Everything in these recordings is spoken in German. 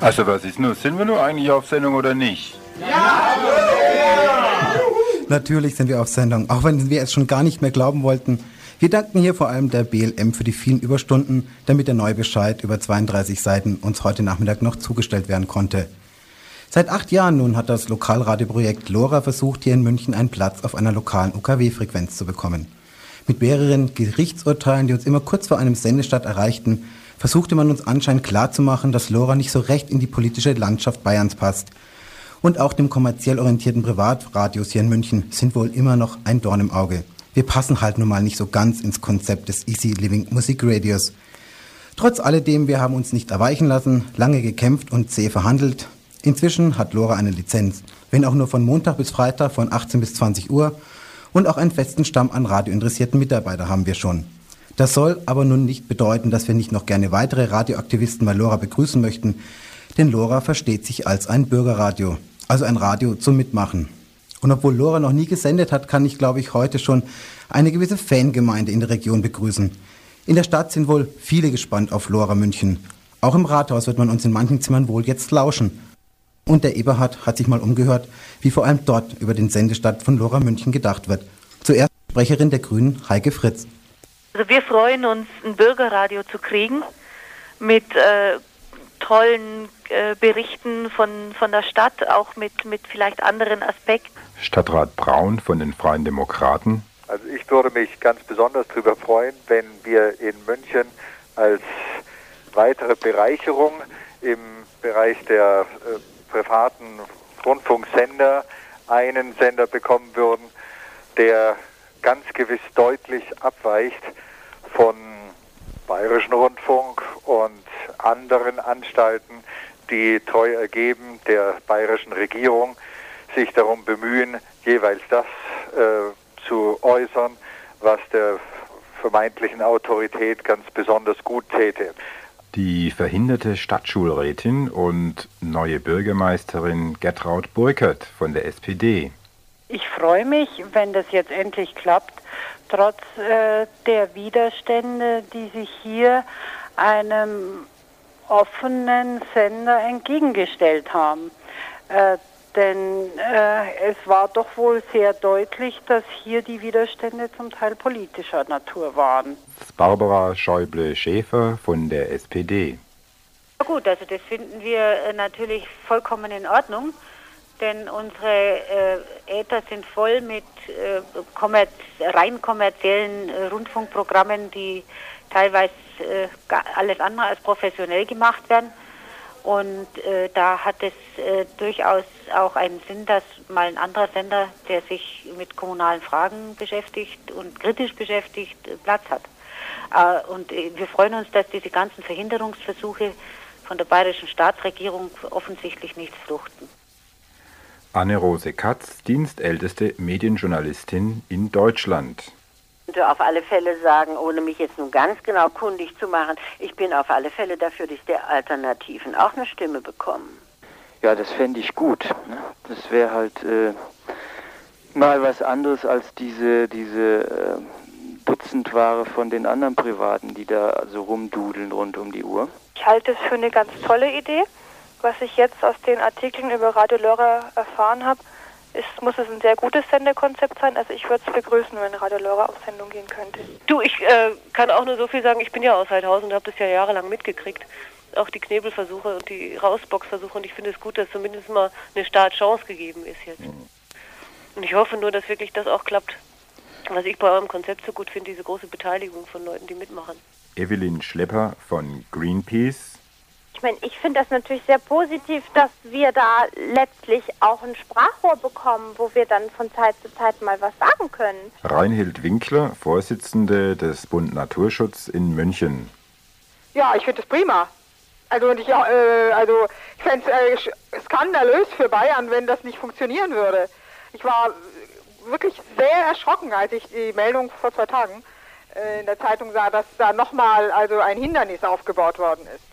Also was ist nun? Sind wir nur eigentlich auf Sendung oder nicht? Ja! Natürlich sind wir auf Sendung, auch wenn wir es schon gar nicht mehr glauben wollten. Wir danken hier vor allem der BLM für die vielen Überstunden, damit der neue Bescheid über 32 Seiten uns heute Nachmittag noch zugestellt werden konnte. Seit 8 Jahren nun hat das Lokalradioprojekt LoRa versucht, hier in München einen Platz auf einer lokalen UKW-Frequenz zu bekommen. Mit mehreren Gerichtsurteilen, die uns immer kurz vor einem Sendestart erreichten, versuchte man uns anscheinend klarzumachen, dass LoRa nicht so recht in die politische Landschaft Bayerns passt. Und auch dem kommerziell orientierten Privatradios hier in München sind wohl immer noch ein Dorn im Auge. Wir passen halt nun mal nicht so ganz ins Konzept des Easy Living Musikradios. Trotz alledem, wir haben uns nicht erweichen lassen, lange gekämpft und zäh verhandelt. Inzwischen hat LoRa eine Lizenz, wenn auch nur von Montag bis Freitag von 18 bis 20 Uhr. Und auch einen festen Stamm an radiointeressierten Mitarbeiter haben wir schon. Das soll aber nun nicht bedeuten, dass wir nicht noch gerne weitere Radioaktivisten bei LoRa begrüßen möchten, denn LoRa versteht sich als ein Bürgerradio, also ein Radio zum Mitmachen. Und obwohl LoRa noch nie gesendet hat, kann ich, glaube ich, heute schon eine gewisse Fangemeinde in der Region begrüßen. In der Stadt sind wohl viele gespannt auf LoRa München. Auch im Rathaus wird man uns in manchen Zimmern wohl jetzt lauschen. Und der Eberhard hat sich mal umgehört, wie vor allem dort über den Sendestart von LoRa München gedacht wird. Zuerst Sprecherin der Grünen, Heike Fritz. Also wir freuen uns, ein Bürgerradio zu kriegen mit tollen Berichten von der Stadt, auch mit vielleicht anderen Aspekten. Stadtrat Braun von den Freien Demokraten. Also ich würde mich ganz besonders darüber freuen, wenn wir in München als weitere Bereicherung im Bereich der privaten Rundfunksender einen Sender bekommen würden, der ganz gewiss deutlich abweicht von Bayerischen Rundfunk und anderen Anstalten, die treu ergeben der bayerischen Regierung sich darum bemühen, jeweils das zu äußern, was der vermeintlichen Autorität ganz besonders gut täte. Die verhinderte Stadtschulrätin und neue Bürgermeisterin Gertraud Burkert von der SPD. Ich freue mich, wenn das jetzt endlich klappt, trotz der Widerstände, die sich hier einem offenen Sender entgegengestellt haben. Denn es war doch wohl sehr deutlich, dass hier die Widerstände zum Teil politischer Natur waren. Barbara Schäuble-Schäfer von der SPD. Ja gut, also das finden wir natürlich vollkommen in Ordnung, denn unsere Äther sind voll mit rein kommerziellen Rundfunkprogrammen, die teilweise alles andere als professionell gemacht werden. Und da hat es durchaus auch einen Sinn, dass mal ein anderer Sender, der sich mit kommunalen Fragen beschäftigt und kritisch beschäftigt, Platz hat. Und wir freuen uns, dass diese ganzen Verhinderungsversuche von der bayerischen Staatsregierung offensichtlich nichts fruchten. Anne-Rose Katz, dienstälteste Medienjournalistin in Deutschland. Ich könnte auf alle Fälle sagen, ohne mich jetzt nun ganz genau kundig zu machen, ich bin auf alle Fälle dafür, dass die Alternativen auch eine Stimme bekommen. Ja, das fände ich gut. Ne? Das wäre halt mal was anderes als diese Dutzendware von den anderen Privaten, die da so rumdudeln rund um die Uhr. Ich halte es für eine ganz tolle Idee. Was ich jetzt aus den Artikeln über Radio LoRa erfahren habe, muss es ein sehr gutes Sendekonzept sein. Also ich würde es begrüßen, wenn Radio LoRa auf Sendung gehen könnte. Du, ich kann auch nur so viel sagen, ich bin ja aus Heidhausen und habe das ja jahrelang mitgekriegt. Auch die Knebelversuche und die Rausboxversuche. Und ich finde es gut, dass zumindest mal eine Startchance gegeben ist jetzt. Und ich hoffe nur, dass wirklich das auch klappt. Was ich bei eurem Konzept so gut finde, diese große Beteiligung von Leuten, die mitmachen. Evelyn Schlepper von Greenpeace. Ich meine, ich finde das natürlich sehr positiv, dass wir da letztlich auch ein Sprachrohr bekommen, wo wir dann von Zeit zu Zeit mal was sagen können. Reinhild Winkler, Vorsitzende des Bund Naturschutz in München. Ja, ich finde das prima. Also ich fände es skandalös für Bayern, wenn das nicht funktionieren würde. Ich war wirklich sehr erschrocken, als ich die Meldung vor 2 Tagen in der Zeitung sah, dass da nochmal ein Hindernis aufgebaut worden ist.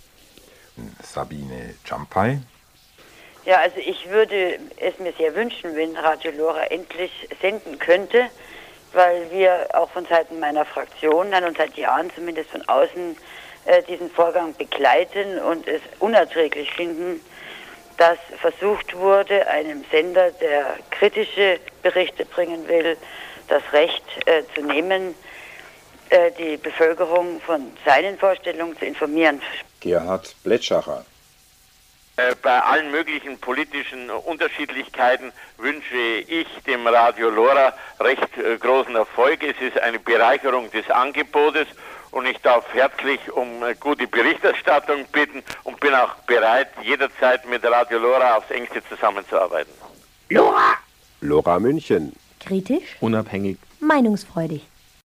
Sabine Czampai. Ja, also ich würde es mir sehr wünschen, wenn Radio LoRa endlich senden könnte, weil wir auch von Seiten meiner Fraktion dann und seit Jahren zumindest von außen diesen Vorgang begleiten und es unerträglich finden, dass versucht wurde, einem Sender, der kritische Berichte bringen will, das Recht zu nehmen, die Bevölkerung von seinen Vorstellungen zu informieren. Gerhard Blätschacher. Bei allen möglichen politischen Unterschiedlichkeiten wünsche ich dem Radio Lora recht großen Erfolg. Es ist eine Bereicherung des Angebotes und ich darf herzlich um gute Berichterstattung bitten und bin auch bereit, jederzeit mit Radio Lora aufs Engste zusammenzuarbeiten. Lora! Lora München. Kritisch. Unabhängig. Meinungsfreudig.